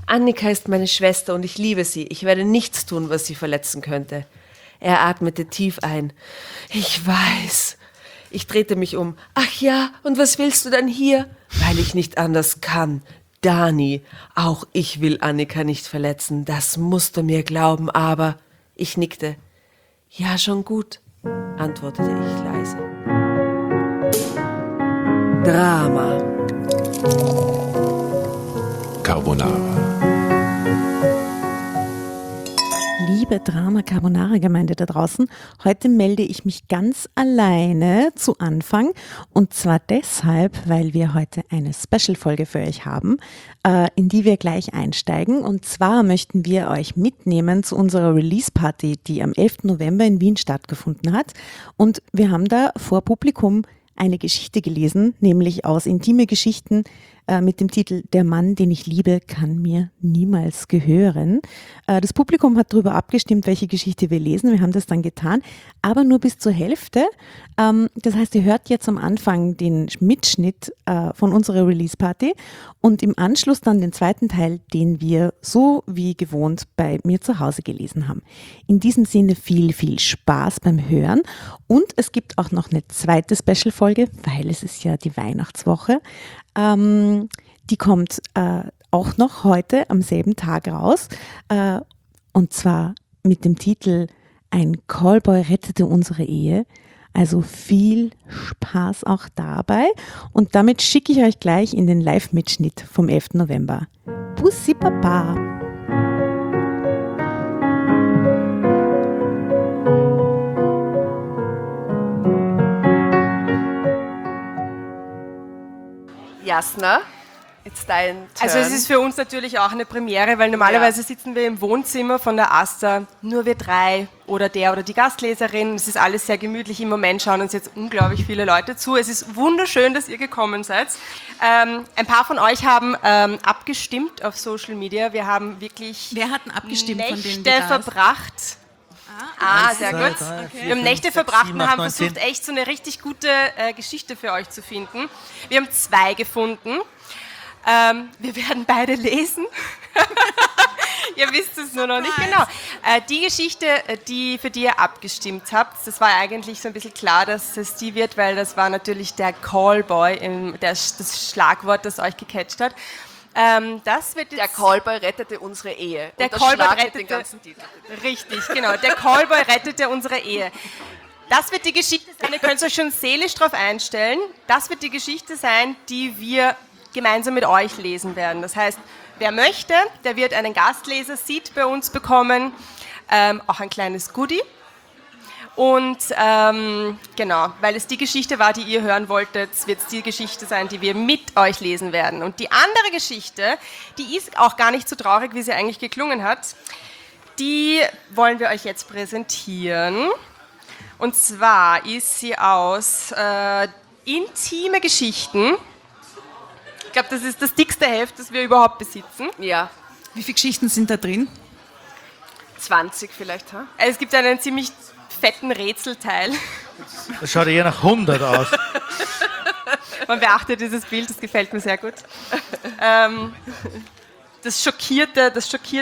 Annika ist meine Schwester und ich liebe sie. Ich werde nichts tun, was sie verletzen könnte. Er atmete tief ein. Ich weiß. Ich drehte mich um. Ach ja, und was willst du dann hier? Weil ich nicht anders kann. Dani, auch ich will Annika nicht verletzen. Das musst du mir glauben, aber... Ich nickte. Ja, schon gut, antwortete ich leise. Drama. Carbonara. Liebe Drama Carbonara Gemeinde da draußen, heute melde ich mich ganz alleine zu Anfang und zwar deshalb, weil wir heute eine Special-Folge für euch haben, in die wir gleich einsteigen und zwar möchten wir euch mitnehmen zu unserer Release-Party, die am 11. November in Wien stattgefunden hat und wir haben da vor Publikum eine Geschichte gelesen, nämlich aus Intime Geschichten mit dem Titel Der Mann, den ich liebe, kann mir niemals gehören. Das Publikum hat darüber abgestimmt, welche Geschichte wir lesen. Wir haben das dann getan, aber nur bis zur Hälfte. Das heißt, ihr hört jetzt am Anfang den Mitschnitt von unserer Release-Party und im Anschluss dann den zweiten Teil, den wir so wie gewohnt bei mir zu Hause gelesen haben. In diesem Sinne viel, viel Spaß beim Hören und es gibt auch noch eine zweite Special-Folge, weil es ist ja die Weihnachtswoche. Die kommt auch noch heute am selben Tag raus und zwar mit dem Titel Ein Callboy rettete unsere Ehe. Also viel Spaß auch dabei und damit schicke ich euch gleich in den Live-Mitschnitt vom 11. November. Bussi Baba! Jasna, jetzt dein Turn. Also es ist für uns natürlich auch eine Premiere, weil normalerweise sitzen wir im Wohnzimmer von der Asta, nur wir drei oder der oder die Gastleserin. Es ist alles sehr gemütlich. Im Moment schauen uns jetzt unglaublich viele Leute zu. Es ist wunderschön, dass ihr gekommen seid. Ein paar von euch haben abgestimmt auf Social Media. Wir haben wirklich Wer hat denn abgestimmt von denen, die Nächte da ist? verbracht. Sehr gut. Wir haben Nächte verbracht und haben 19. versucht, echt so eine richtig gute Geschichte für euch zu finden. Wir haben 2 gefunden. Wir werden beide lesen. Ihr wisst es nur noch nicht genau. Die Geschichte, für die ihr abgestimmt habt, das war eigentlich so ein bisschen klar, dass es die wird, weil das war natürlich der Callboy, das Schlagwort, das euch gecatcht hat. Das wird jetzt Der Callboy rettete unsere Ehe. Der Und Callboy rettete rettete den ganzen Titel. Richtig, genau. Der Callboy rettete unsere Ehe. Das wird die Geschichte sein, ihr könnt euch schon seelisch darauf einstellen, das wird die Geschichte sein, die wir gemeinsam mit euch lesen werden. Das heißt, wer möchte, der wird einen Gastleser-Seat bei uns bekommen, auch ein kleines Goodie. Und genau, weil es die Geschichte war, die ihr hören wolltet, wird es die Geschichte sein, die wir mit euch lesen werden. Und die andere Geschichte, die ist auch gar nicht so traurig, wie sie eigentlich geklungen hat, die wollen wir euch jetzt präsentieren. Und zwar ist sie aus Intime Geschichten. Ich glaube, das ist das dickste Heft, das wir überhaupt besitzen. Ja, Wie viele Geschichten sind da drin? 20 vielleicht, ha? Es gibt einen ziemlich fetten Rätselteil. Das schaut eher nach 100 aus. Man beachtet dieses Bild, das gefällt mir sehr gut. Das schockierte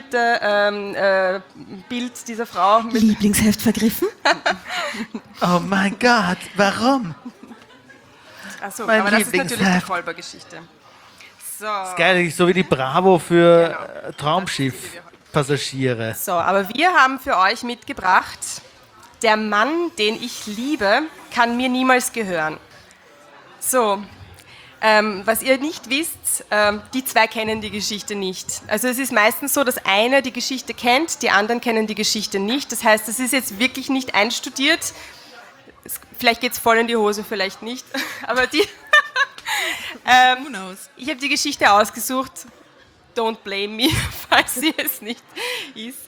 Bild dieser Frau. Mit Lieblingsheft vergriffen? Oh mein Gott, warum? Achso, mein aber das ist natürlich die Lieblingsheft. Kolber-Geschichte. So. Geil, so wie die Bravo für Traumschiff-Passagiere. So, aber wir haben für euch mitgebracht, der Mann, den ich liebe, kann mir niemals gehören. So, was ihr nicht wisst, die 2 kennen die Geschichte nicht. Also es ist meistens so, dass einer die Geschichte kennt, die anderen kennen die Geschichte nicht. Das heißt, es ist jetzt wirklich nicht einstudiert. Vielleicht geht es voll in die Hose, vielleicht nicht. Aber Who knows? ich habe die Geschichte ausgesucht. Don't blame me, falls sie es nicht ist.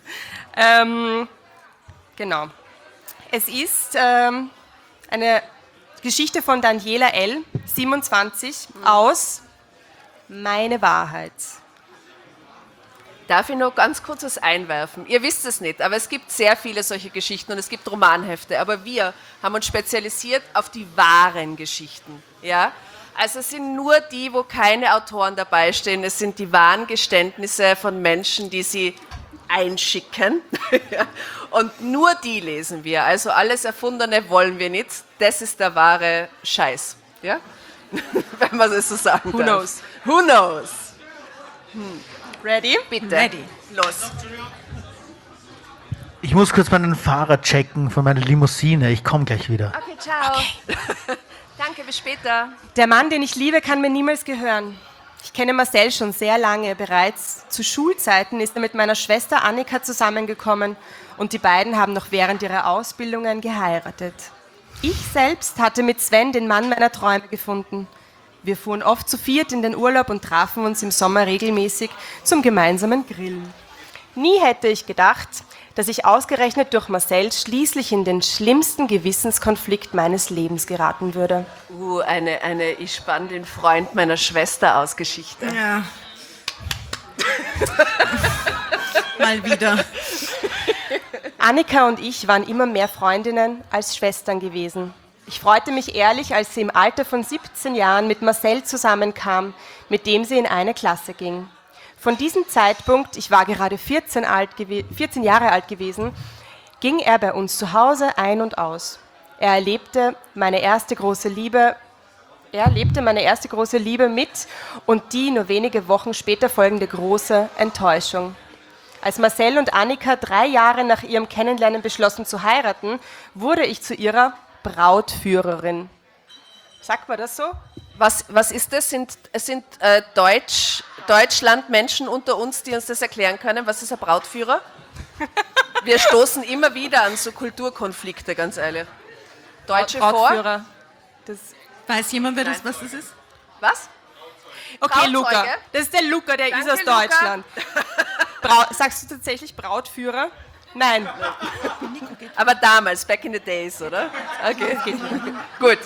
Genau. Es ist eine Geschichte von Daniela L., 27, aus Meine Wahrheit. Darf ich noch ganz kurz was einwerfen? Ihr wisst es nicht, aber es gibt sehr viele solche Geschichten und es gibt Romanhefte, aber wir haben uns spezialisiert auf die wahren Geschichten. Ja? Also es sind nur die, wo keine Autoren dabei stehen. Es sind die wahren Geständnisse von Menschen, die sie einschicken. Und nur die lesen wir. Also alles Erfundene wollen wir nicht. Das ist der wahre Scheiß. Ja? Wenn man es so sagen Who darf. knows? Who knows? Ready? Bitte. Ready. Los. Ich muss kurz meinen Fahrer checken von meiner Limousine. Ich komme gleich wieder. Okay, ciao. Danke, bis später. Der Mann, den ich liebe, kann mir niemals gehören. Ich kenne Marcel schon sehr lange. Bereits zu Schulzeiten ist er mit meiner Schwester Annika zusammengekommen und die beiden haben noch während ihrer Ausbildungen geheiratet. Ich selbst hatte mit Sven den Mann meiner Träume gefunden. Wir fuhren oft zu viert in den Urlaub und trafen uns im Sommer regelmäßig zum gemeinsamen Grillen. Nie hätte ich gedacht, dass ich ausgerechnet durch Marcel schließlich in den schlimmsten Gewissenskonflikt meines Lebens geraten würde. Eine ich spann den Freund meiner Schwester aus Geschichte. Ja. Mal wieder. Annika und ich waren immer mehr Freundinnen als Schwestern gewesen. Ich freute mich ehrlich, als sie im Alter von 17 Jahren mit Marcel zusammenkam, mit dem sie in eine Klasse ging. Von diesem Zeitpunkt, ich war gerade 14 Jahre alt gewesen, ging er bei uns zu Hause ein und aus. Er lebte meine erste große Liebe mit und die nur wenige Wochen später folgende große Enttäuschung. Als Marcel und Annika 3 Jahre nach ihrem Kennenlernen beschlossen zu heiraten, wurde ich zu ihrer Brautführerin. Sagt man das so? Was ist das? Sind Deutschland-Menschen unter uns, die uns das erklären können? Was ist ein Brautführer? Wir stoßen immer wieder an so Kulturkonflikte, ganz ehrlich. Deutsche vor? Brautführer. Weiß jemand, was das ist? Was? Okay, Trauzeuge? Luca. Das ist der Luca, der Danke, ist aus Luca. Deutschland. Sagst du tatsächlich Brautführer? Nein. Aber damals, back in the days, oder? Okay. Gut.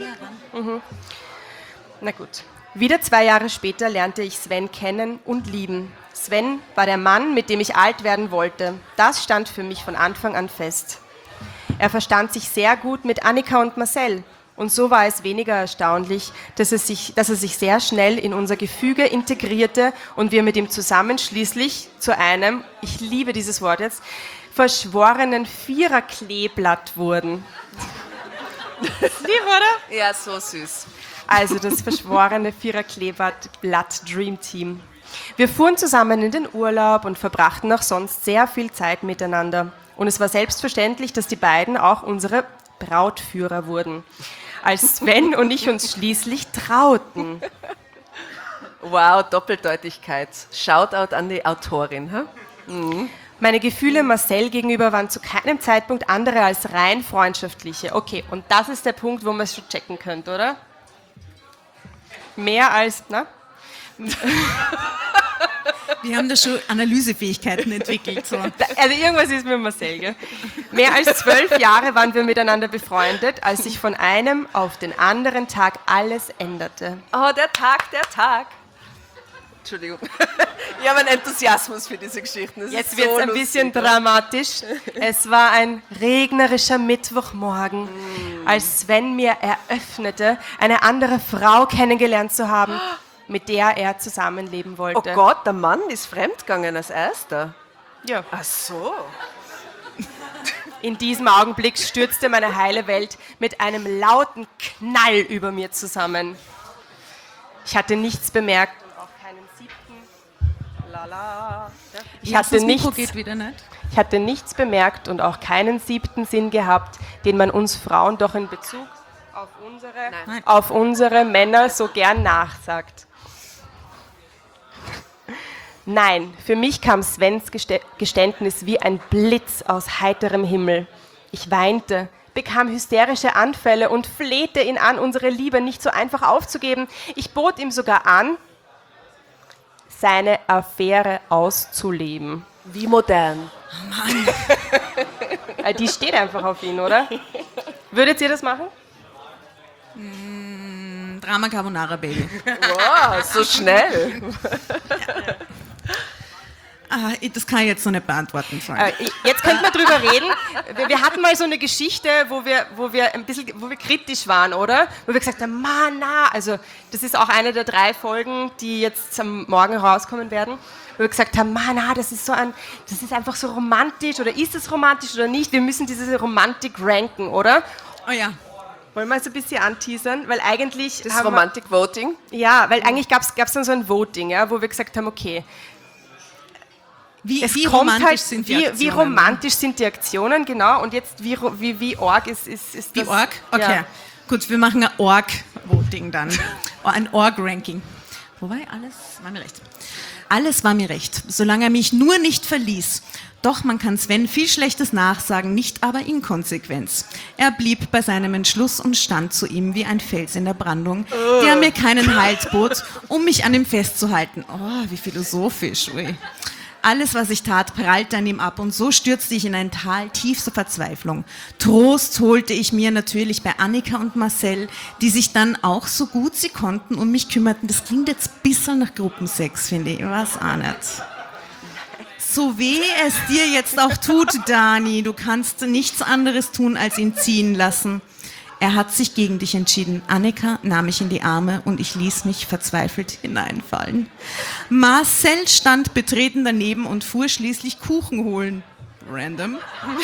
Na gut. Wieder 2 Jahre später lernte ich Sven kennen und lieben. Sven war der Mann, mit dem ich alt werden wollte. Das stand für mich von Anfang an fest. Er verstand sich sehr gut mit Annika und Marcel. Und so war es weniger erstaunlich, dass er sich sehr schnell in unser Gefüge integrierte und wir mit ihm zusammen schließlich zu einem, ich liebe dieses Wort jetzt, verschworenen Viererkleeblatt wurden. Lieb, oder? Ja, so süß. Also das verschworene Viererkleeblatt Dream Team. Wir fuhren zusammen in den Urlaub und verbrachten auch sonst sehr viel Zeit miteinander. Und es war selbstverständlich, dass die beiden auch unsere Brautführer wurden. Als Sven und ich uns schließlich trauten. Wow, Doppeldeutigkeit. Shoutout an die Autorin. Meine Gefühle Marcel gegenüber waren zu keinem Zeitpunkt andere als rein freundschaftliche. Okay, und das ist der Punkt, wo man es schon checken könnte, oder? Mehr als, na? Wir haben da schon Analysefähigkeiten entwickelt. So. Also irgendwas ist mit Marcel, gell? Mehr als 12 Jahre waren wir miteinander befreundet, als sich von einem auf den anderen Tag alles änderte. Oh, der Tag. Entschuldigung. Ich habe einen Enthusiasmus für diese Geschichten. Das Jetzt ist wird es so ein lustig, bisschen oder? dramatisch. Es war ein regnerischer Mittwochmorgen, als Sven mir eröffnete, eine andere Frau kennengelernt zu haben, mit der er zusammenleben Oh wollte. Gott, der Mann ist fremdgegangen als Erster. Ja. Ach so. In diesem Augenblick stürzte meine heile Welt mit einem lauten Knall über mir zusammen. Ich hatte nichts bemerkt und auch keinen siebten. Lala. Ich hatte, Das Mikro nichts, geht wieder nicht. ich hatte nichts bemerkt und auch keinen 7. Sinn gehabt, den man uns Frauen doch in Bezug auf unsere Männer so gern nachsagt. Nein, für mich kam Svens Geständnis wie ein Blitz aus heiterem Himmel. Ich weinte, bekam hysterische Anfälle und flehte ihn an, unsere Liebe nicht so einfach aufzugeben. Ich bot ihm sogar an, seine Affäre auszuleben. Wie modern. Die steht einfach auf ihn, oder? Würdet ihr das machen? Drama Carbonara, Baby. Wow, so schnell. Das kann ich jetzt noch nicht beantworten. Jetzt könnten wir drüber reden. Wir hatten mal so eine Geschichte, wo wir kritisch waren, oder? Wo wir gesagt haben, also das ist auch eine der 3 Folgen, die jetzt am Morgen rauskommen werden. Wo wir gesagt haben, das ist einfach so romantisch, oder ist es romantisch oder nicht? Wir müssen diese Romantik ranken, oder? Oh ja. Wollen wir so ein bisschen anteasern? Weil eigentlich Das Romantic Voting? Ja, weil eigentlich gab's dann so ein Voting, ja, wo wir gesagt haben, okay, Wie romantisch sind die Aktionen? Wie romantisch sind die Aktionen, genau. Und jetzt, wie arg ist das? Wie arg? Okay, Ja. gut, wir machen ein Org-Voting dann. Ein Org-Ranking. Wobei, alles war mir recht. Alles war mir recht, solange er mich nur nicht verließ. Doch man kann Sven viel Schlechtes nachsagen, nicht aber Inkonsequenz. Er blieb bei seinem Entschluss und stand zu ihm wie ein Fels in der Brandung, der mir keinen Halt bot, um mich an ihm festzuhalten. Oh, wie philosophisch, ui. Alles, was ich tat, prallte an ihm ab und so stürzte ich in ein Tal tiefster Verzweiflung. Trost holte ich mir natürlich bei Annika und Marcel, die sich dann auch so gut sie konnten um mich kümmerten. Das klingt jetzt ein bisschen nach Gruppensex, finde ich. Was auch nicht. So weh es dir jetzt auch tut, Dani, du kannst nichts anderes tun, als ihn ziehen lassen. Er hat sich gegen dich entschieden. Annika nahm mich in die Arme und ich ließ mich verzweifelt hineinfallen. Marcel stand betreten daneben und fuhr schließlich Kuchen holen. Random.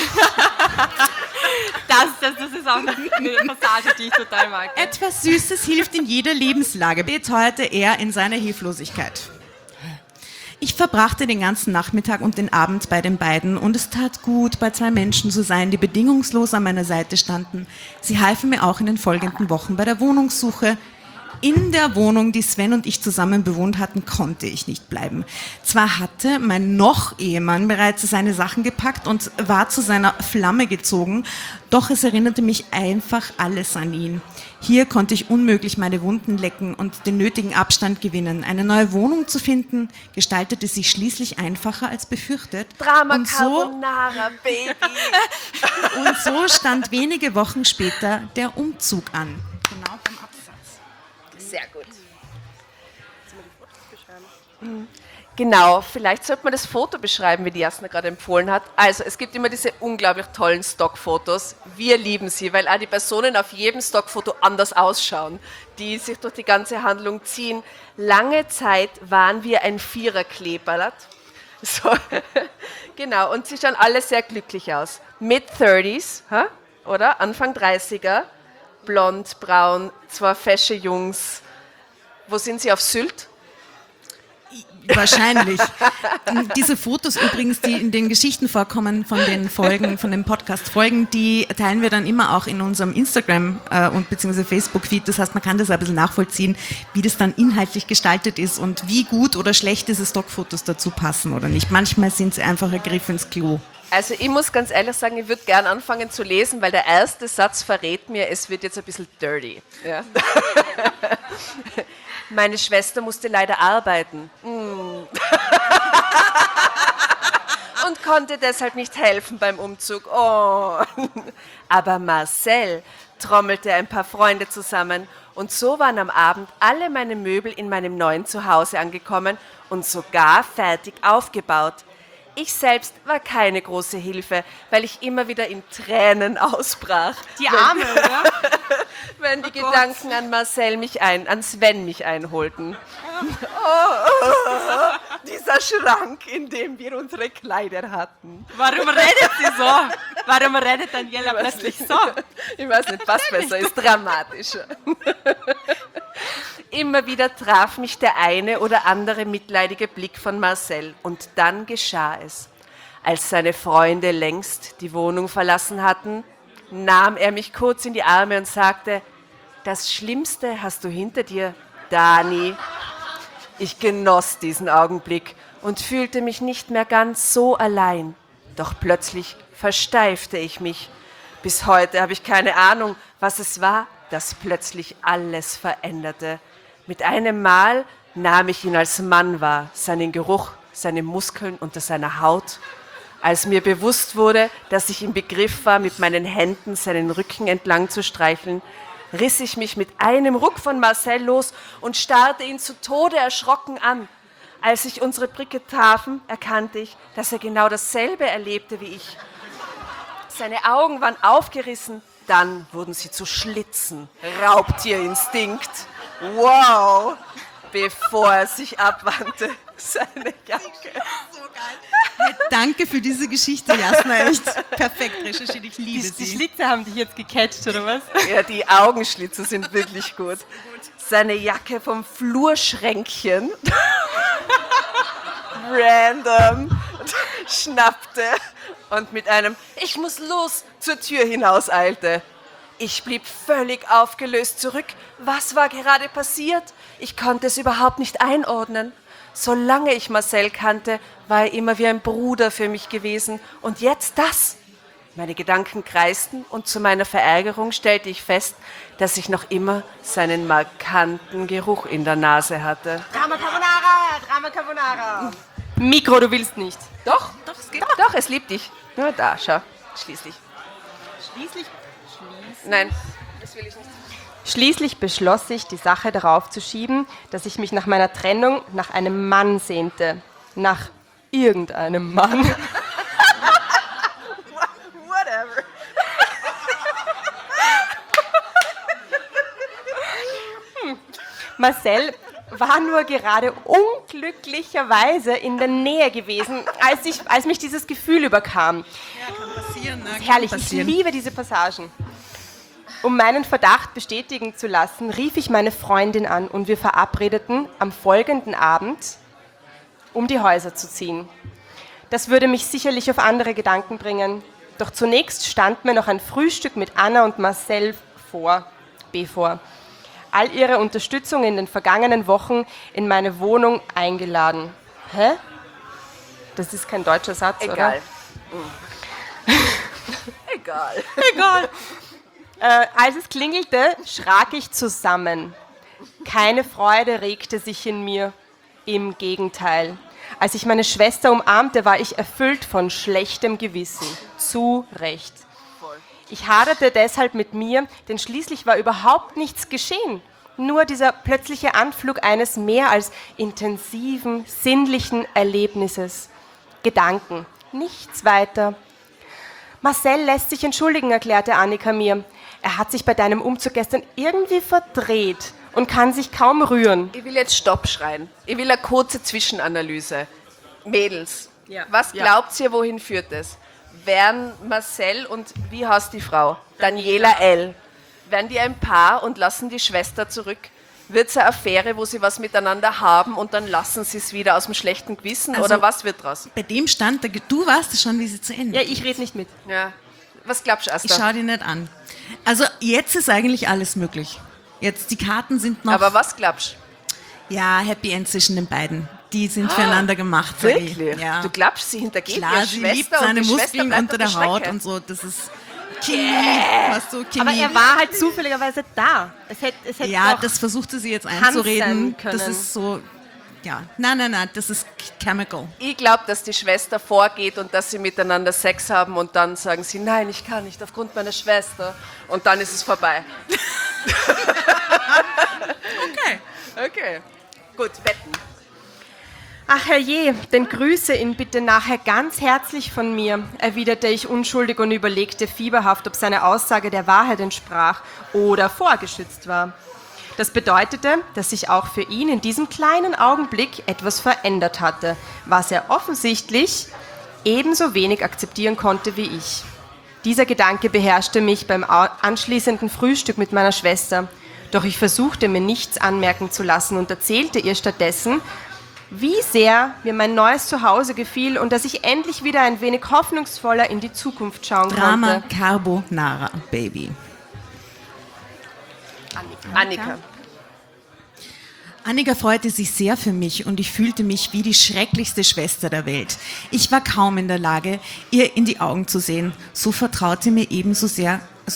Das ist auch eine Passage, die ich total mag. Etwas Süßes hilft in jeder Lebenslage, beteuerte er in seiner Hilflosigkeit. Ich verbrachte den ganzen Nachmittag und den Abend bei den beiden und es tat gut, bei 2 Menschen zu sein, die bedingungslos an meiner Seite standen. Sie halfen mir auch in den folgenden Wochen bei der Wohnungssuche. In der Wohnung, die Sven und ich zusammen bewohnt hatten, konnte ich nicht bleiben. Zwar hatte mein Noch-Ehemann bereits seine Sachen gepackt und war zu seiner Flamme gezogen, doch es erinnerte mich einfach alles an ihn. Hier konnte ich unmöglich meine Wunden lecken und den nötigen Abstand gewinnen. Eine neue Wohnung zu finden, gestaltete sich schließlich einfacher als befürchtet. Drama Und so- Carbonara, Baby. Und so stand wenige Wochen später der Umzug an. Genau vom Absatz. Sehr gut. Genau, vielleicht sollte man das Foto beschreiben, wie die Jasna gerade empfohlen hat. Also es gibt immer diese unglaublich tollen Stockfotos. Wir lieben sie, weil auch die Personen auf jedem Stockfoto anders ausschauen, die sich durch die ganze Handlung ziehen. Lange Zeit waren wir ein 4er-Kleeblatt. So, genau, und sie schauen alle sehr glücklich aus. Mid-30s, oder? Anfang 30er, blond, braun, 2 fesche Jungs. Wo sind sie, auf Sylt? Wahrscheinlich. Diese Fotos übrigens, die in den Geschichten vorkommen von den Folgen, von den Podcast-Folgen, die teilen wir dann immer auch in unserem Instagram- und beziehungsweise Facebook-Feed. Das heißt, man kann das ein bisschen nachvollziehen, wie das dann inhaltlich gestaltet ist und wie gut oder schlecht diese Stockfotos dazu passen oder nicht. Manchmal sind sie einfach ein Griff ins Klo. Also ich muss ganz ehrlich sagen, ich würde gern anfangen zu lesen, weil der erste Satz verrät mir, es wird jetzt ein bisschen dirty. Ja. Meine Schwester musste leider arbeiten und konnte deshalb nicht helfen beim Umzug. Oh. Aber Marcel trommelte ein paar Freunde zusammen und so waren am Abend alle meine Möbel in meinem neuen Zuhause angekommen und sogar fertig aufgebaut. Ich selbst war keine große Hilfe, weil ich immer wieder in Tränen ausbrach. Die Arme, oder? Wenn die Gedanken an Sven mich einholten. Dieser Schrank, in dem wir unsere Kleider hatten. Warum redet sie so? Warum redet Daniela plötzlich so? Ich weiß nicht, was besser ist, dramatischer. Immer wieder traf mich der eine oder andere mitleidige Blick von Marcel und dann geschah es. Als seine Freunde längst die Wohnung verlassen hatten, nahm er mich kurz in die Arme und sagte, das Schlimmste hast du hinter dir, Dani. Ich genoss diesen Augenblick und fühlte mich nicht mehr ganz so allein. Doch plötzlich versteifte ich mich. Bis heute habe ich keine Ahnung, was es war, das plötzlich alles veränderte. Mit einem Mal nahm ich ihn als Mann wahr, seinen Geruch, seine Muskeln unter seiner Haut. Als mir bewusst wurde, dass ich im Begriff war, mit meinen Händen seinen Rücken entlang zu streicheln, riss ich mich mit einem Ruck von Marcel los und starrte ihn zu Tode erschrocken an. Als ich unsere Blicke trafen, erkannte ich, dass er genau dasselbe erlebte wie ich. Seine Augen waren aufgerissen, dann wurden sie zu Schlitzen. Raubtierinstinkt. Wow! Bevor er sich abwandte, seine Jacke. Hey, danke für diese Geschichte, Jasna. Echt perfekt recherchiert. Ich liebe Die sie. Schlitze haben dich jetzt gecatcht, oder was? Ja, die Augenschlitze sind wirklich gut. Seine Jacke vom Flurschränkchen random schnappte und mit einem „Ich muss los" zur Tür hinauseilte. Ich blieb völlig aufgelöst zurück. Was war gerade passiert? Ich konnte es überhaupt nicht einordnen. Solange ich Marcel kannte, war er immer wie ein Bruder für mich gewesen. Und jetzt das. Meine Gedanken kreisten und zu meiner Verärgerung stellte ich fest, dass ich noch immer seinen markanten Geruch in der Nase hatte. Drama Carbonara, Drama Carbonara. Mikro, du willst nicht. Doch, es geht. Doch, es liebt dich. Nur da, schau. Schließlich. Nein, das will ich nicht. Schließlich beschloss ich, die Sache darauf zu schieben, dass ich mich nach meiner Trennung nach einem Mann sehnte. Nach irgendeinem Mann. Whatever. Marcel war nur gerade unglücklicherweise in der Nähe gewesen, als mich dieses Gefühl überkam. Passieren, ne? Herrlich, ich liebe diese Passagen. Um meinen Verdacht bestätigen zu lassen, rief ich meine Freundin an und wir verabredeten am folgenden Abend, um die Häuser zu ziehen. Das würde mich sicherlich auf andere Gedanken bringen. Doch zunächst stand mir noch ein Frühstück mit Anna und Marcel bevor. All ihre Unterstützung in den vergangenen Wochen in meine Wohnung eingeladen. Hä? Das ist kein deutscher Satz, Egal. oder? Egal. Egal. Als es klingelte, schrak ich zusammen. Keine Freude regte sich in mir. Im Gegenteil. Als ich meine Schwester umarmte, war ich erfüllt von schlechtem Gewissen. Zu Recht. Ich haderte deshalb mit mir, denn schließlich war überhaupt nichts geschehen. Nur dieser plötzliche Anflug eines mehr als intensiven, sinnlichen Erlebnisses. Gedanken. Nichts weiter. Marcel lässt sich entschuldigen, erklärte Annika mir. Er hat sich bei deinem Umzug gestern irgendwie verdreht und kann sich kaum rühren. Ich will jetzt Stopp schreien. Ich will eine kurze Zwischenanalyse. Mädels, Ja. was Ja. glaubt ihr, wohin führt es? Wären Marcel und wie heißt die Frau? Daniela L. Wären die ein Paar und lassen die Schwester zurück? Wird es eine Affäre, wo sie was miteinander haben und dann lassen sie es wieder aus dem schlechten Gewissen? Also- Oder was wird draus? Bei dem Stand, du weißt schon, wie sie zu Ende Ja, geht. ich rede nicht mit. Ja. Was glaubst du, Ich Asta? schaue dir nicht an. Also jetzt ist eigentlich alles möglich. Jetzt, die Karten sind noch... Aber was glaubst ja, Happy End zwischen den beiden. Die sind füreinander gemacht. du? sag ich. Wirklich? Ja. Du glaubst, sie hintergeht Klar, ihre sie Schwester liebt und seine die Schwester Muskeln bleibt unter auf der der Haut Strecke. und so. Das ist Chemie, weißt du, Chemie. Aber er war halt zufälligerweise da. Es hätte ja, auch das versuchte sie jetzt Hans einzureden. sein können. Das ist so, ja, nein, das ist chemical. Ich glaube, dass die Schwester vorgeht und dass sie miteinander Sex haben und dann sagen sie, nein, ich kann nicht, aufgrund meiner Schwester. Und dann ist es vorbei. Okay. Okay. Gut, wetten. Ach herrje, denn grüße ihn bitte nachher ganz herzlich von mir, erwiderte ich unschuldig und überlegte fieberhaft, ob seine Aussage der Wahrheit entsprach oder vorgeschützt war. Das bedeutete, dass sich auch für ihn in diesem kleinen Augenblick etwas verändert hatte, was er offensichtlich ebenso wenig akzeptieren konnte wie ich. Dieser Gedanke beherrschte mich beim anschließenden Frühstück mit meiner Schwester. Doch ich versuchte mir nichts anmerken zu lassen und erzählte ihr stattdessen, wie sehr mir mein neues Zuhause gefiel und dass ich endlich wieder ein wenig hoffnungsvoller in die Zukunft schauen Drama konnte. Carbonara, Baby. Annika. Annika freute sich sehr für mich und ich fühlte mich wie die schrecklichste Schwester der Welt. Ich war kaum in der Lage, ihr in die Augen zu sehen. Sie vertraute mir ebenso sehr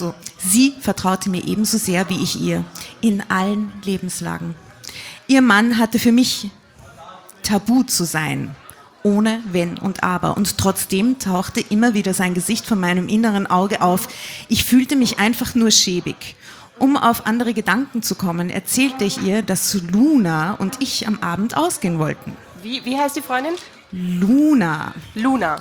wie ich ihr, in allen Lebenslagen. Ihr Mann hatte für mich tabu zu sein, ohne Wenn und Aber. Und trotzdem tauchte immer wieder sein Gesicht vor meinem inneren Auge auf. Ich fühlte mich einfach nur schäbig. Um auf andere Gedanken zu kommen, erzählte ich ihr, dass Luna und ich am Abend ausgehen wollten. Wie heißt die Freundin? Luna. Luna.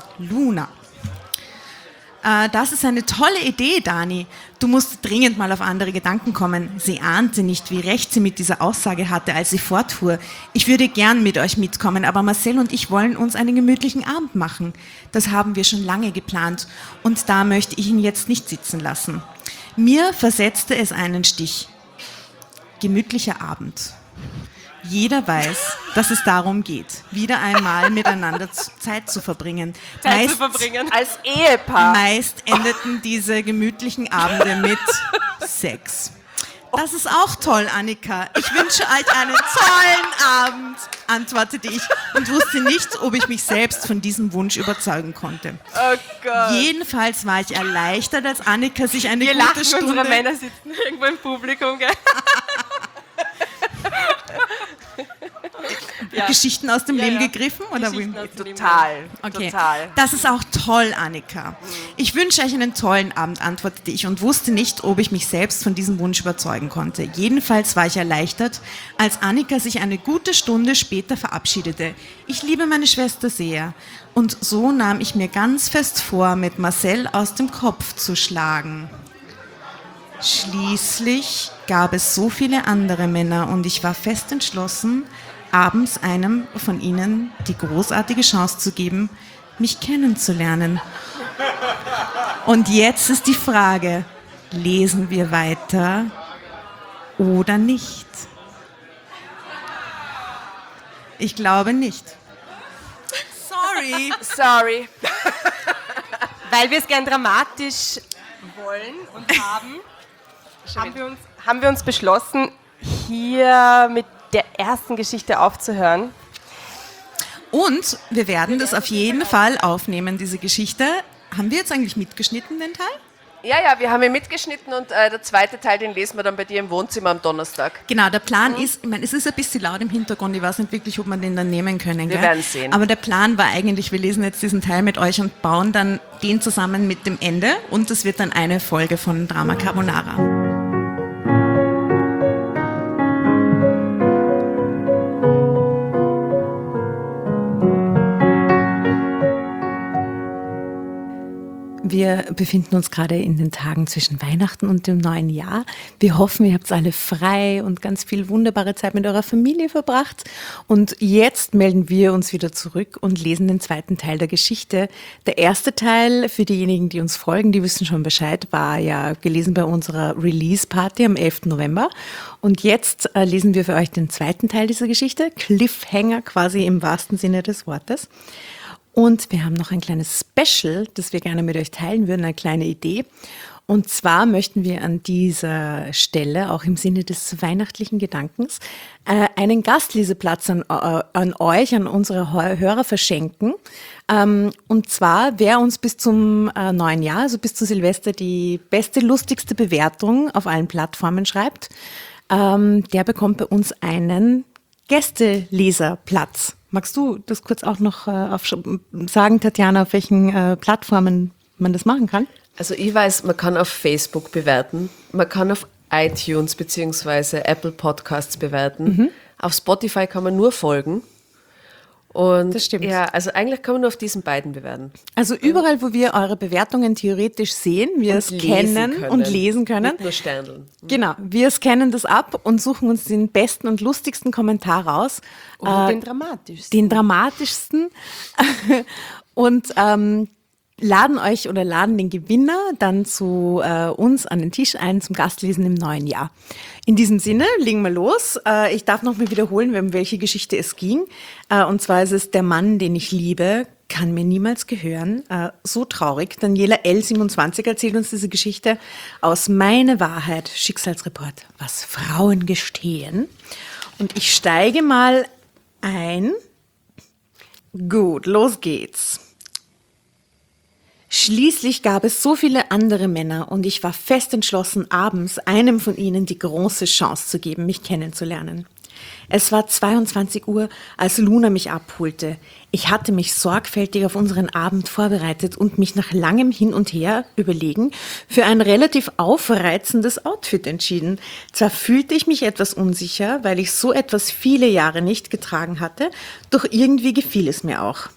Das ist eine tolle Idee, Dani. Du musst dringend mal auf andere Gedanken kommen. Sie ahnte nicht, wie recht sie mit dieser Aussage hatte, als sie fortfuhr. Ich würde gern mit euch mitkommen, aber Marcel und ich wollen uns einen gemütlichen Abend machen. Das haben wir schon lange geplant und da möchte ich ihn jetzt nicht sitzen lassen. Mir versetzte es einen Stich. Gemütlicher Abend. Jeder weiß, dass es darum geht, wieder einmal miteinander Zeit zu verbringen. Als Ehepaar. Meist endeten diese gemütlichen Abende mit Sex. Das ist auch toll, Annika. Ich wünsche euch einen tollen Abend, antwortete ich und wusste nicht, ob ich mich selbst von diesem Wunsch überzeugen konnte. Oh Gott. Jedenfalls war ich erleichtert, als Annika sich eine Wir gute lachen, Stunde... unsere Männer sitzen irgendwo im Publikum, gell? Geschichten aus dem Leben gegriffen? Oder Total. Okay. Total. Das ist auch toll, Annika. Ich wünsche euch einen tollen Abend, antwortete ich und wusste nicht, ob ich mich selbst von diesem Wunsch überzeugen konnte. Jedenfalls war ich erleichtert, als Annika sich eine gute Stunde später verabschiedete. Ich liebe meine Schwester sehr. Und so nahm ich mir ganz fest vor, mit Marcel aus dem Kopf zu schlagen. Schließlich gab es so viele andere Männer und ich war fest entschlossen, abends einem von ihnen die großartige Chance zu geben, mich kennenzulernen. Und jetzt ist die Frage, lesen wir weiter oder nicht? Ich glaube nicht. Sorry. Weil wir es gern dramatisch wollen und haben wir uns beschlossen, hier mit der ersten Geschichte aufzuhören. Und wir werden das auf jeden Fall aufnehmen, diese Geschichte. Haben wir jetzt eigentlich mitgeschnitten, den Teil? Ja, wir haben ihn mitgeschnitten und der zweite Teil, den lesen wir dann bei dir im Wohnzimmer am Donnerstag. Genau, der Plan ist, ich meine, es ist ein bisschen laut im Hintergrund, ich weiß nicht wirklich, ob wir den dann nehmen können. Wir gell? werden sehen. Aber der Plan war eigentlich, wir lesen jetzt diesen Teil mit euch und bauen dann den zusammen mit dem Ende und das wird dann eine Folge von Drama Carbonara. Wir befinden uns gerade in den Tagen zwischen Weihnachten und dem neuen Jahr. Wir hoffen, ihr habt alle frei und ganz viel wunderbare Zeit mit eurer Familie verbracht. Und jetzt melden wir uns wieder zurück und lesen den zweiten Teil der Geschichte. Der erste Teil, für diejenigen, die uns folgen, die wissen schon Bescheid, war ja gelesen bei unserer Release-Party am 11. November. Und jetzt lesen wir für euch den zweiten Teil dieser Geschichte. Cliffhanger quasi im wahrsten Sinne des Wortes. Und wir haben noch ein kleines Special, das wir gerne mit euch teilen würden, eine kleine Idee. Und zwar möchten wir an dieser Stelle, auch im Sinne des weihnachtlichen Gedankens, einen Gastleseplatz an euch, an unsere Hörer verschenken. Und zwar, wer uns bis zum neuen Jahr, also bis zu Silvester, die beste, lustigste Bewertung auf allen Plattformen schreibt, der bekommt bei uns einen Gästeleserplatz. Magst du das kurz auch noch sagen, Tatjana, auf welchen Plattformen man das machen kann? Also ich weiß, man kann auf Facebook bewerten, man kann auf iTunes bzw. Apple Podcasts bewerten. Auf Spotify kann man nur folgen. Und das stimmt. Ja, also eigentlich kann man nur auf diesen beiden bewerten. Also überall, wo wir eure Bewertungen theoretisch sehen, wir es kennen und lesen können. Nicht nur Sterneln. Genau, wir scannen das ab und suchen uns den besten und lustigsten Kommentar raus. Und den dramatischsten. Den dramatischsten. Und laden den Gewinner dann zu uns an den Tisch ein zum Gastlesen im neuen Jahr. In diesem Sinne, legen wir los. Ich darf noch mal wiederholen, um welche Geschichte es ging. Und zwar ist es Der Mann, den ich liebe, kann mir niemals gehören. So traurig. Daniela L. 27 erzählt uns diese Geschichte aus Meine Wahrheit, Schicksalsreport, was Frauen gestehen. Und ich steige mal ein. Gut, los geht's. Schließlich gab es so viele andere Männer und ich war fest entschlossen, abends einem von ihnen die große Chance zu geben, mich kennenzulernen. Es war 22 Uhr, als Luna mich abholte. Ich hatte mich sorgfältig auf unseren Abend vorbereitet und mich nach langem Hin und Her überlegen für ein relativ aufreizendes Outfit entschieden. Zwar fühlte ich mich etwas unsicher, weil ich so etwas viele Jahre nicht getragen hatte, doch irgendwie gefiel es mir auch.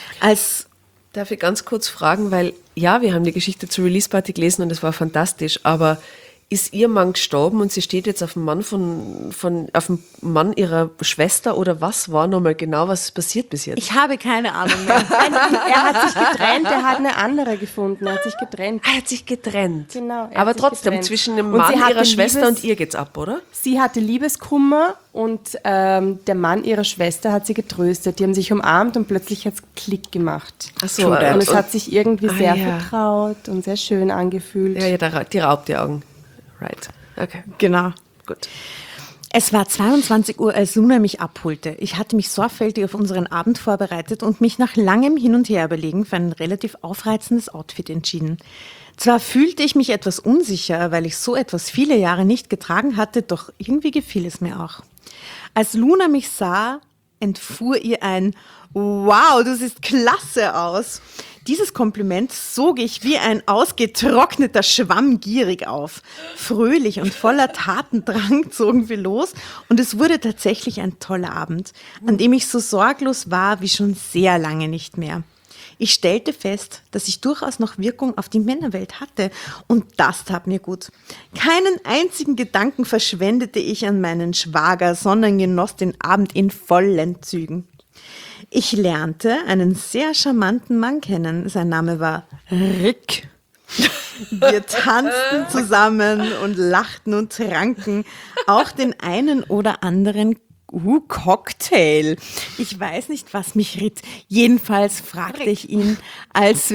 Darf ich ganz kurz fragen, weil ja, wir haben die Geschichte zur Release-Party gelesen und es war fantastisch, aber ist ihr Mann gestorben und sie steht jetzt auf dem Mann auf dem Mann ihrer Schwester oder was war nochmal genau, was ist passiert bis jetzt? Ich habe keine Ahnung mehr. Er hat sich getrennt, er hat eine andere gefunden. Er hat sich getrennt. Er hat sich getrennt. Genau, er Aber hat sich trotzdem, getrennt. zwischen dem Und Mann sie hatte ihrer Schwester und ihr geht's ab, oder? Sie hatte Liebeskummer und der Mann ihrer Schwester hat sie getröstet. Die haben sich umarmt und plötzlich hat es Klick gemacht. Ach so, und es und- hat sich irgendwie sehr ja. vertraut und sehr schön angefühlt. Ja, die raubt die Augen. Right. Okay. Genau. Gut. Es war 22 Uhr, als Luna mich abholte. Ich hatte mich sorgfältig auf unseren Abend vorbereitet und mich nach langem Hin und Her überlegen für ein relativ aufreizendes Outfit entschieden. Zwar fühlte ich mich etwas unsicher, weil ich so etwas viele Jahre nicht getragen hatte, doch irgendwie gefiel es mir auch. Als Luna mich sah, entfuhr ihr ein „Wow, du siehst klasse aus!" Dieses Kompliment sog ich wie ein ausgetrockneter Schwamm gierig auf. Fröhlich und voller Tatendrang zogen wir los und es wurde tatsächlich ein toller Abend, an dem ich so sorglos war wie schon sehr lange nicht mehr. Ich stellte fest, dass ich durchaus noch Wirkung auf die Männerwelt hatte und das tat mir gut. Keinen einzigen Gedanken verschwendete ich an meinen Schwager, sondern genoss den Abend in vollen Zügen. Ich lernte einen sehr charmanten Mann kennen. Sein Name war Rick. Wir tanzten zusammen und lachten und tranken auch den einen oder anderen Cocktail. Ich weiß nicht, was mich ritt. Jedenfalls fragte ich ihn, als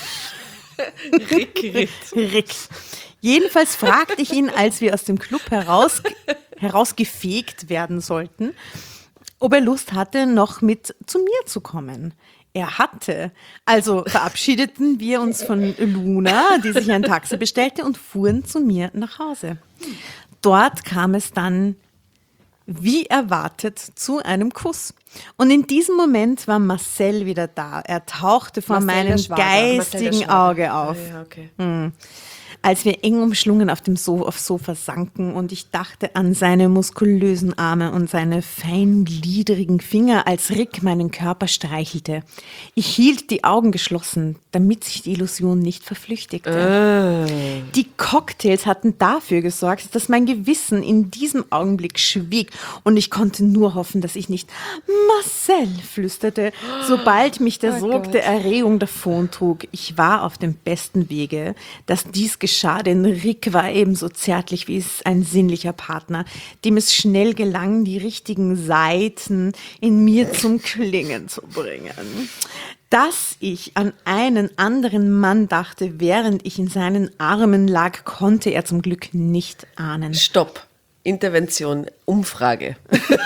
Rick. Jedenfalls fragte ich ihn, als wir aus dem Club herausgefegt werden sollten, ob er Lust hatte, noch mit zu mir zu kommen. Er hatte. Also verabschiedeten wir uns von Luna, die sich ein Taxi bestellte, und fuhren zu mir nach Hause. Dort kam es dann, wie erwartet, zu einem Kuss. Und in diesem Moment war Marcel wieder da. Er tauchte vor Marcel, meinem der Schwager. geistigen Auge auf. Ja, okay. Als wir eng umschlungen auf dem aufs Sofa sanken und ich dachte an seine muskulösen Arme und seine feingliedrigen Finger, als Rick meinen Körper streichelte. Ich hielt die Augen geschlossen, damit sich die Illusion nicht verflüchtigte. Die Cocktails hatten dafür gesorgt, dass mein Gewissen in diesem Augenblick schwieg und ich konnte nur hoffen, dass ich nicht Marcel flüsterte, sobald mich der Sog der Erregung davontrug. Ich war auf dem besten Wege, dass dies geschah, denn Rick war ebenso zärtlich wie es ein sinnlicher Partner, dem es schnell gelang, die richtigen Saiten in mir zum Klingen zu bringen. Dass ich an einen anderen Mann dachte, während ich in seinen Armen lag, konnte er zum Glück nicht ahnen. Stopp. Intervention. Umfrage.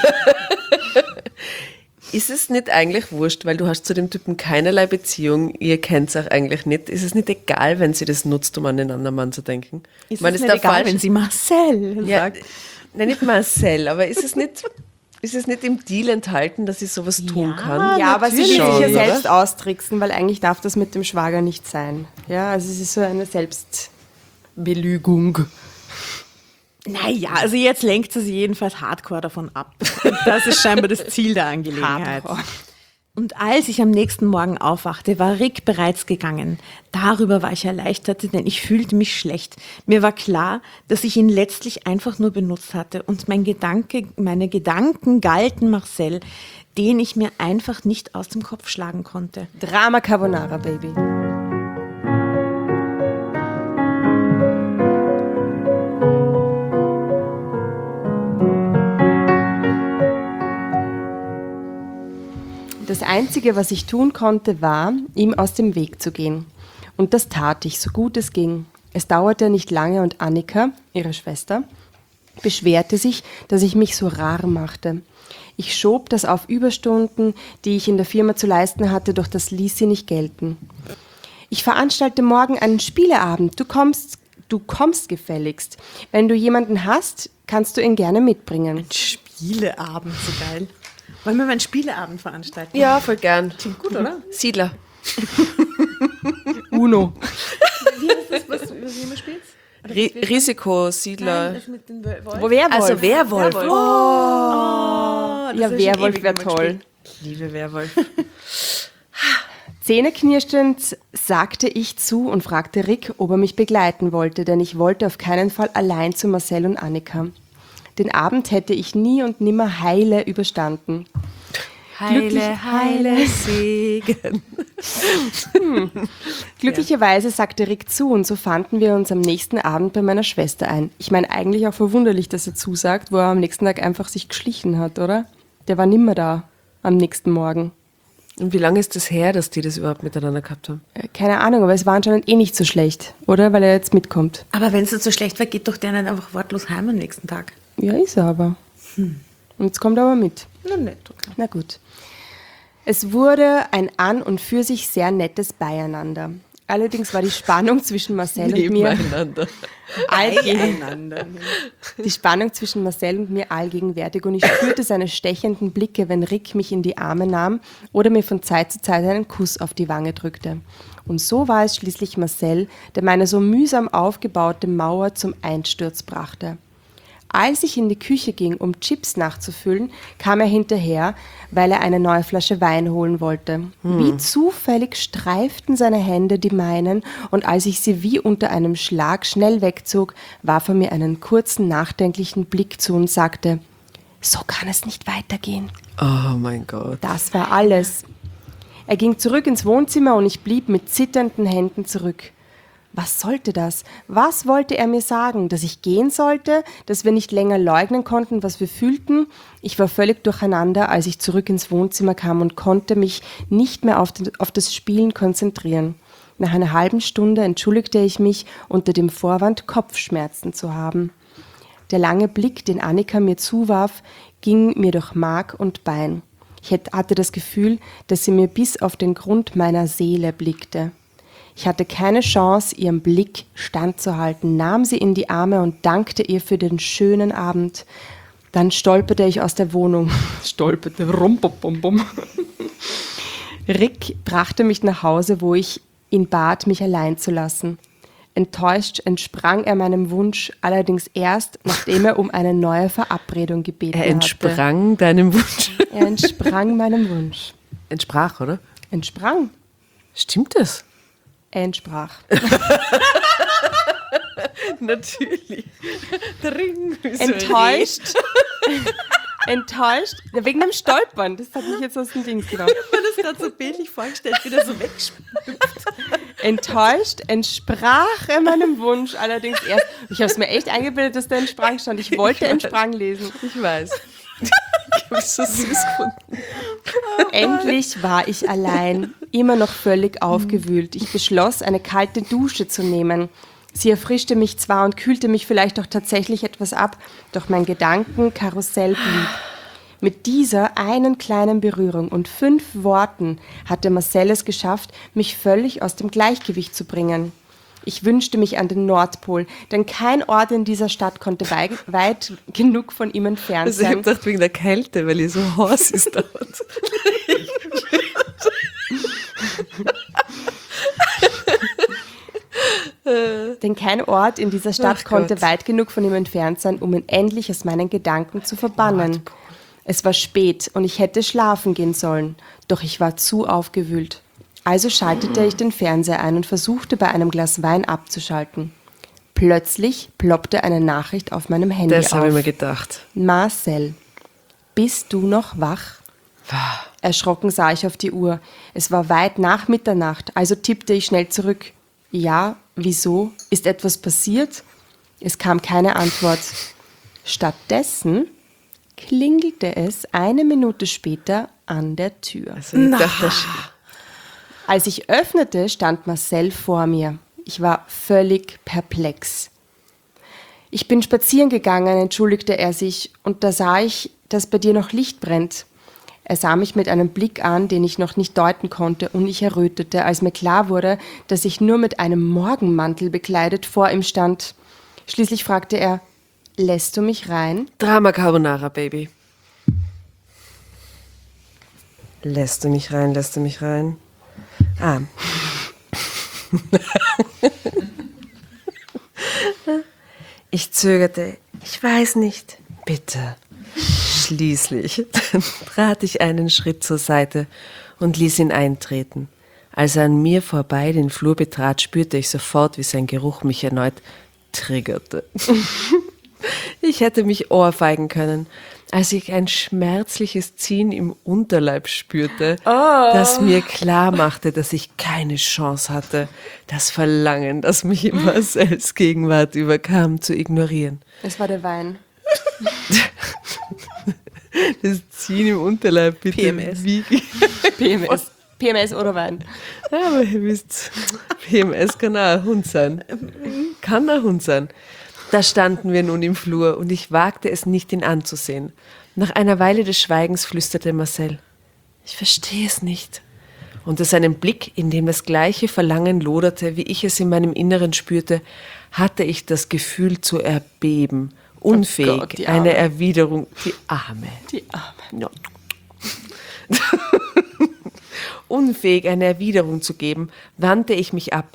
Ist es nicht eigentlich wurscht, weil du hast zu dem Typen keinerlei Beziehung, ihr kennt es auch eigentlich nicht. Ist es nicht egal, wenn sie das nutzt, um an einen anderen Mann zu denken? Ist es nicht egal, wenn sie Marcel sagt? Nein, nicht Marcel, aber ist es nicht im Deal enthalten, dass sie sowas tun kann? Ja, aber sie will sich Schon, ja oder? selbst austricksen, weil eigentlich darf das mit dem Schwager nicht sein. Ja, also es ist so eine Selbstbelügung. Naja, also jetzt lenkt sie jedenfalls hardcore davon ab. Das ist scheinbar das Ziel der Angelegenheit. Hardcore. Und als ich am nächsten Morgen aufwachte, war Rick bereits gegangen. Darüber war ich erleichtert, denn ich fühlte mich schlecht. Mir war klar, dass ich ihn letztlich einfach nur benutzt hatte und meine Gedanken galten Marcel, den ich mir einfach nicht aus dem Kopf schlagen konnte. Drama Carbonara, Baby. Das Einzige, was ich tun konnte, war, ihm aus dem Weg zu gehen. Und das tat ich, so gut es ging. Es dauerte nicht lange und Annika, ihre Schwester, beschwerte sich, dass ich mich so rar machte. Ich schob das auf Überstunden, die ich in der Firma zu leisten hatte, doch das ließ sie nicht gelten. Ich veranstalte morgen einen Spieleabend. Du kommst gefälligst. Wenn du jemanden hast, kannst du ihn gerne mitbringen. Spieleabend, so geil. Wollen wir mal einen Spieleabend veranstalten? Ja, voll gern. Klingt gut, oder? Siedler. Uno. Wie ist das, was ihr spielt? Risiko, Siedler. Das mit den Wolf? Werwolf. Also Werwolf. Ja, Werwolf wäre toll. Ich liebe Werwolf. Zähneknirschend sagte ich zu und fragte Rick, ob er mich begleiten wollte, denn ich wollte auf keinen Fall allein zu Marcel und Annika. Den Abend hätte ich nie und nimmer heile überstanden. Heile Segen. Glücklicherweise sagte Rick zu und so fanden wir uns am nächsten Abend bei meiner Schwester ein. Ich meine, eigentlich auch verwunderlich, dass er zusagt, wo er am nächsten Tag einfach sich geschlichen hat, oder? Der war nimmer da am nächsten Morgen. Und wie lange ist das her, dass die das überhaupt miteinander gehabt haben? Keine Ahnung, aber es war anscheinend eh nicht so schlecht, oder? Weil er jetzt mitkommt. Aber wenn es so schlecht war, geht doch der nicht einfach wortlos heim am nächsten Tag. Ja, ist er aber. Und jetzt kommt er aber mit. Na nett, okay. Na gut. Es wurde ein an und für sich sehr nettes Beieinander. Allerdings war die Spannung zwischen Marcel und mir Nebeneinander. die Spannung zwischen Marcel und mir allgegenwärtig und ich spürte seine stechenden Blicke, wenn Rick mich in die Arme nahm oder mir von Zeit zu Zeit einen Kuss auf die Wange drückte. Und so war es schließlich Marcel, der meine so mühsam aufgebaute Mauer zum Einsturz brachte. Als ich in die Küche ging, um Chips nachzufüllen, kam er hinterher, weil er eine neue Flasche Wein holen wollte. Wie zufällig streiften seine Hände die meinen und als ich sie wie unter einem Schlag schnell wegzog, warf er mir einen kurzen, nachdenklichen Blick zu und sagte, so kann es nicht weitergehen. Oh mein Gott. Das war alles. Er ging zurück ins Wohnzimmer und ich blieb mit zitternden Händen zurück. Was sollte das? Was wollte er mir sagen? Dass ich gehen sollte? Dass wir nicht länger leugnen konnten, was wir fühlten? Ich war völlig durcheinander, als ich zurück ins Wohnzimmer kam und konnte mich nicht mehr auf das Spielen konzentrieren. Nach einer halben Stunde entschuldigte ich mich unter dem Vorwand, Kopfschmerzen zu haben. Der lange Blick, den Annika mir zuwarf, ging mir durch Mark und Bein. Ich hatte das Gefühl, dass sie mir bis auf den Grund meiner Seele blickte. Ich hatte keine Chance, ihrem Blick standzuhalten, nahm sie in die Arme und dankte ihr für den schönen Abend. Dann stolperte ich aus der Wohnung. Rick brachte mich nach Hause, wo ich ihn bat, mich allein zu lassen. Enttäuscht entsprang er meinem Wunsch, allerdings erst, nachdem er um eine neue Verabredung gebeten Er hatte. entsprang deinem Wunsch. Er entsprang meinem Wunsch. Entsprach, oder? Entsprang? Stimmt das? Er entsprach. Natürlich. Der Ring. Enttäuscht. Enttäuscht. Ja, wegen dem Stolpern. Das hat mich jetzt aus dem Ding genommen. Ich habe mir das gerade so bildlich vorgestellt, wie der so wegspült. Enttäuscht entsprach er meinem Wunsch, allerdings erst. Ich habe es mir echt eingebildet, dass der entsprang stand. Ich wollte entsprang lesen. Ich weiß. Ich habe es so süß gefunden. Endlich war ich allein, immer noch völlig aufgewühlt. Ich beschloss, eine kalte Dusche zu nehmen. Sie erfrischte mich zwar und kühlte mich vielleicht auch tatsächlich etwas ab, doch mein Gedankenkarussell blieb. Mit dieser einen kleinen Berührung und 5 Worten hatte Marcel es geschafft, mich völlig aus dem Gleichgewicht zu bringen. Ich wünschte mich an den Nordpol, denn kein Ort in dieser Stadt konnte weit genug von ihm entfernt Also ich habe sein. gedacht, wegen der Kälte, weil ihr so heiß ist dort. Denn kein Ort in dieser Stadt Ach konnte Gott. weit genug von ihm entfernt sein, um ihn endlich aus meinen Gedanken zu verbannen. Es war spät und ich hätte schlafen gehen sollen, doch ich war zu aufgewühlt. Also schaltete ich den Fernseher ein und versuchte bei einem Glas Wein abzuschalten. Plötzlich ploppte eine Nachricht auf meinem Handy Das habe ich mir auf. gedacht. Marcel, bist du noch wach? Erschrocken sah ich auf die Uhr. Es war weit nach Mitternacht, also tippte ich schnell zurück. Ja, wieso? Ist etwas passiert? Es kam keine Antwort. Stattdessen klingelte es 1 Minute später an der Tür. Also ich dachte, Als ich öffnete, stand Marcel vor mir. Ich war völlig perplex. Ich bin spazieren gegangen, entschuldigte er sich, und da sah ich, dass bei dir noch Licht brennt. Er sah mich mit einem Blick an, den ich noch nicht deuten konnte, und ich errötete, als mir klar wurde, dass ich nur mit einem Morgenmantel bekleidet vor ihm stand. Schließlich fragte er, lässt du mich rein? Drama Carbonara, Baby. Lässt du mich rein, lässt du mich rein? Ah. Ich zögerte. Ich weiß nicht. Bitte. Schließlich trat ich einen Schritt zur Seite und ließ ihn eintreten. Als er an mir vorbei den Flur betrat, spürte ich sofort, wie sein Geruch mich erneut triggerte. Ich hätte mich ohrfeigen können, als ich ein schmerzliches Ziehen im Unterleib spürte, das mir klar machte, dass ich keine Chance hatte, das Verlangen, das mich in Marcells Gegenwart überkam, zu ignorieren. Es war der Wein. Das Ziehen im Unterleib, bitte. PMS. Wie? PMS. PMS oder Wein. Ja, aber ihr wisst, PMS kann auch ein Hund sein. Kann ein Hund sein. Da standen wir nun im Flur und ich wagte es nicht, ihn anzusehen. Nach einer Weile des Schweigens flüsterte Marcel: Ich verstehe es nicht. Unter seinem Blick, in dem das gleiche Verlangen loderte, wie ich es in meinem Inneren spürte, hatte ich das Gefühl zu erbeben, unfähig, Gott, die Arme. eine Erwiderung, die Arme. Die Arme. Ja. Unfähig, eine Erwiderung zu geben, wandte ich mich ab.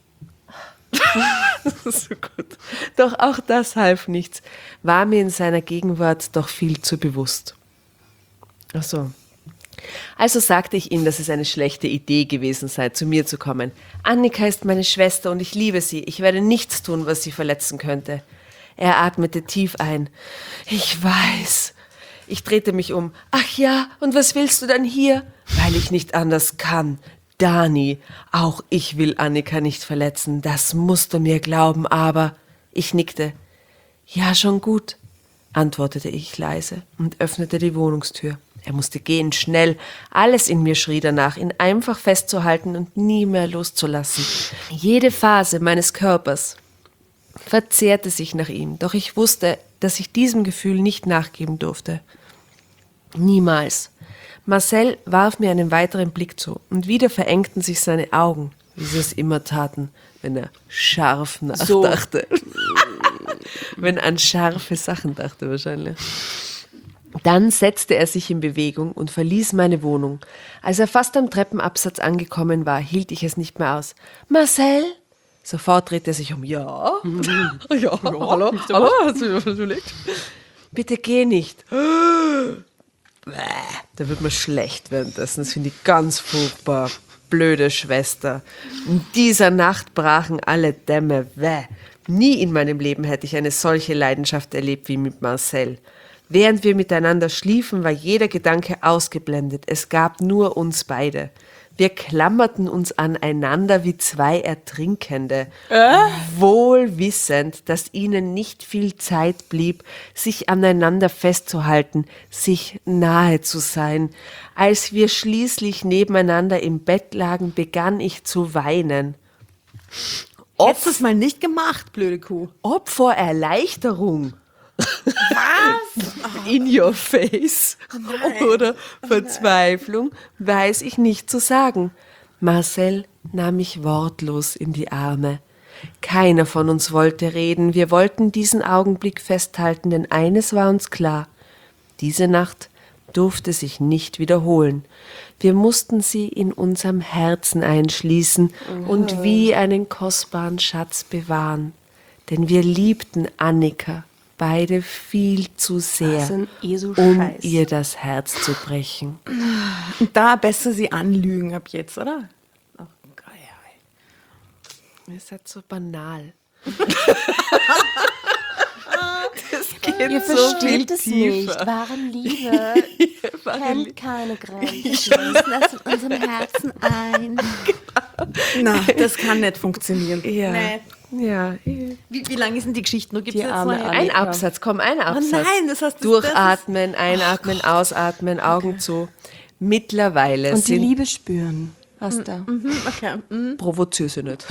So gut. Doch auch das half nichts, war mir in seiner Gegenwart doch viel zu bewusst. Ach so. Also sagte ich ihm, dass es eine schlechte Idee gewesen sei, zu mir zu kommen. Annika ist meine Schwester und ich liebe sie. Ich werde nichts tun, was sie verletzen könnte. Er atmete tief ein. Ich weiß. Ich drehte mich um. Ach ja, und was willst du dann hier? Weil ich nicht anders kann. Dani, auch ich will Annika nicht verletzen. Das musst du mir glauben, aber... Ich nickte. Ja, schon gut, antwortete ich leise und öffnete die Wohnungstür. Er musste gehen, schnell. Alles in mir schrie danach, ihn einfach festzuhalten und nie mehr loszulassen. Jede Phase meines Körpers verzehrte sich nach ihm, doch ich wusste, dass ich diesem Gefühl nicht nachgeben durfte. Niemals. Marcel warf mir einen weiteren Blick zu und wieder verengten sich seine Augen, wie sie es immer taten, wenn er scharf nachdachte. Wenn an scharfe Sachen dachte wahrscheinlich. Dann setzte er sich in Bewegung und verließ meine Wohnung. Als er fast am Treppenabsatz angekommen war, hielt ich es nicht mehr aus. Marcel? Sofort drehte er sich um. Ja? Ja, hallo? Hallo? Hast du was überlegt? Bitte geh nicht. Da wird mir schlecht währenddessen. Das finde ich ganz furchtbar. Blöde Schwester. In dieser Nacht brachen alle Dämme. Nie in meinem Leben hätte ich eine solche Leidenschaft erlebt wie mit Marcel. Während wir miteinander schliefen, war jeder Gedanke ausgeblendet. Es gab nur uns beide. Wir klammerten uns aneinander wie zwei Ertrinkende, wohl wissend, dass ihnen nicht viel Zeit blieb, sich aneinander festzuhalten, sich nahe zu sein. Als wir schließlich nebeneinander im Bett lagen, begann ich zu weinen. Hättest du es mal nicht gemacht, blöde Kuh. Ob vor Erleichterung. Was? In your face. Oder Verzweiflung, weiß ich nicht zu sagen. Marcel nahm mich wortlos in die Arme. Keiner von uns wollte reden. Wir wollten diesen Augenblick festhalten, denn eines war uns klar. Diese Nacht durfte sich nicht wiederholen. Wir mussten sie in unserem Herzen einschließen und wie einen kostbaren Schatz bewahren. Denn wir liebten Annika beide viel zu sehr, um ihr das Herz zu brechen. Und da besser sie anlügen ab jetzt, oder? Oh, geil. Ihr seid so banal. Ihr versteht es nicht. Wahre Liebe kennt keine Grenzen. Wir schließen das in unserem Herzen ein. Na, das kann nicht funktionieren. Ja. Nee. Ja. Wie lange ist denn die Geschichte? Nur gibt's Die jetzt arme noch Anne. Ein Absatz, komm, ein Absatz. nein, das heißt, Durchatmen, einatmen, ausatmen, Augen zu. Mittlerweile Und die sind... Liebe spüren. Was da? Okay. Provoziere sie nicht.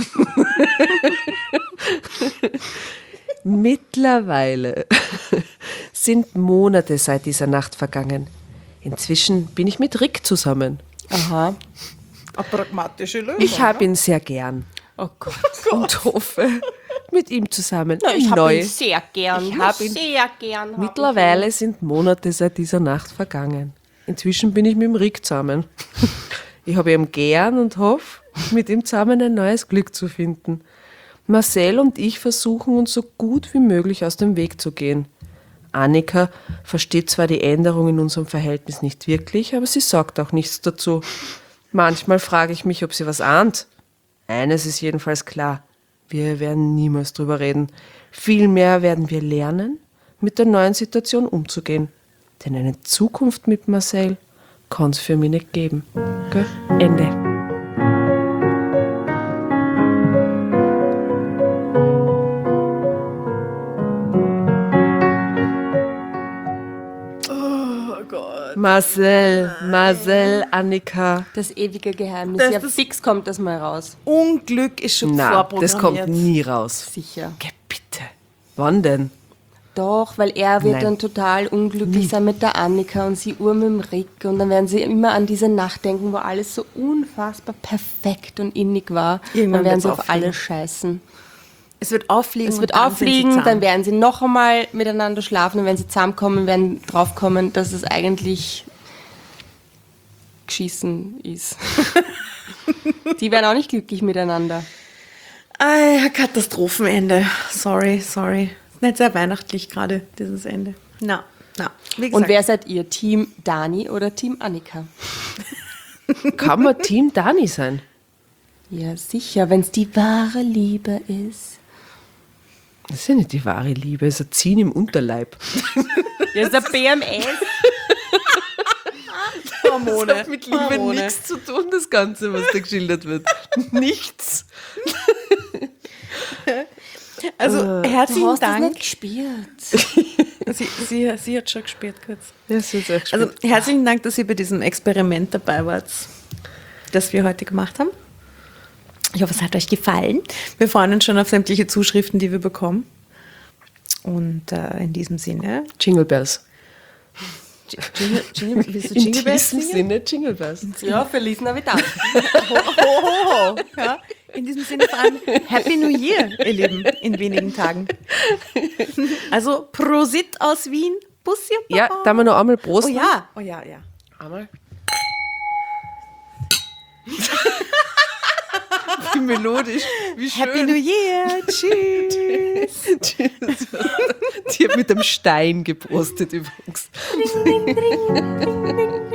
Mittlerweile sind Monate seit dieser Nacht vergangen. Inzwischen bin ich mit Rick zusammen. Aha. Eine pragmatische Lösung. Ich habe ihn sehr gern Oh Gott. und hoffe, mit ihm zusammen Ich habe neu. ihn sehr gern. Ich hab ihn sehr gern. Mittlerweile sind Monate seit dieser Nacht vergangen. Inzwischen bin ich mit dem Rick zusammen. Ich habe ihn gern und hoffe, mit ihm zusammen ein neues Glück zu finden. Marcel und ich versuchen uns so gut wie möglich aus dem Weg zu gehen. Annika versteht zwar die Änderung in unserem Verhältnis nicht wirklich, aber sie sagt auch nichts dazu. Manchmal frage ich mich, ob sie was ahnt. Eines ist jedenfalls klar, wir werden niemals drüber reden. Vielmehr werden wir lernen, mit der neuen Situation umzugehen. Denn eine Zukunft mit Marcel kann es für mich nicht geben. Gell? Ende. Marcel, Annika. Das ewige Geheimnis. Ja, fix kommt das mal raus. Unglück ist schon Na, vorprogrammiert. das kommt nie raus. Sicher. Geh bitte. Wann denn? Doch, weil er wird Nein. dann total unglücklich sein mit der Annika und sie Uhr mit dem Rick. Und dann werden sie immer an diese Nacht denken, wo alles so unfassbar perfekt und innig war. Irgendwann dann werden wird's sie auf auffliegen. alles scheißen. Es wird auffliegen. Es wird und dann sind sie auffliegen, zahm. dann werden sie noch einmal miteinander schlafen und wenn sie zusammenkommen, werden draufkommen, dass es eigentlich Geschießen ist. Die werden auch nicht glücklich miteinander. Katastrophenende. Sorry. Ist nicht sehr weihnachtlich gerade, dieses Ende. Na. Wie gesagt, Und wer seid ihr? Team Dani oder Team Annika? Kann man Team Dani sein? Ja, sicher, wenn es die wahre Liebe ist. Das ist ja nicht die wahre Liebe, es ist ein Ziehen im Unterleib. Das ist ein BMS. Hormone. Das hat mit Liebe Hormone. nichts zu tun, das Ganze, was da geschildert wird. Nichts. Also, herzlichen Du hast das Dank. nicht gespürt. Sie hat schon gespielt kurz. Das ist echt Also, herzlichen Dank, dass ihr bei diesem Experiment dabei wart, das wir heute gemacht haben. Ich hoffe, es hat euch gefallen. Wir freuen uns schon auf sämtliche Zuschriften, die wir bekommen. Und in diesem Sinne, Jingle Bells. willst du In Jingle Bells diesem singen? Sinne Jingle Bells. Ja, Feliz Navidad. Ja, in diesem Sinne vor allem Happy New Year, ihr Lieben, in wenigen Tagen. Also Prosit aus Wien, Bussi und Ja, Baba. da haben wir noch einmal Prost. Oh ja. Einmal. Wie melodisch, wie schön. Happy New Year, tschüss. Die hat mit dem Stein geprostet übrigens. Ring, ring, ring, ring, ring.